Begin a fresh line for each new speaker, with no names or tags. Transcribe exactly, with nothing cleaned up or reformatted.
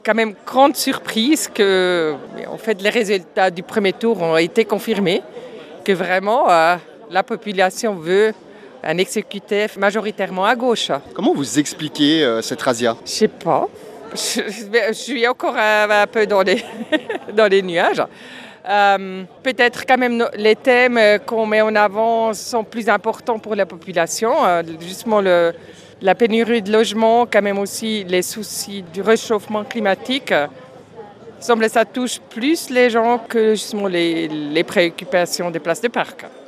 quand même grande surprise que en fait, les résultats du premier tour ont été confirmés, que vraiment euh, la population veut un exécutif majoritairement à gauche.
Comment vous expliquez euh, cette razzia?
Je sais pas. Je, je suis encore un, un peu dans les, dans les nuages. Euh, peut-être quand même les thèmes qu'on met en avant sont plus importants pour la population. Euh, justement le, la pénurie de logement, quand même aussi les soucis du réchauffement climatique. Il semble que ça touche plus les gens que justement les, les préoccupations des places de parc.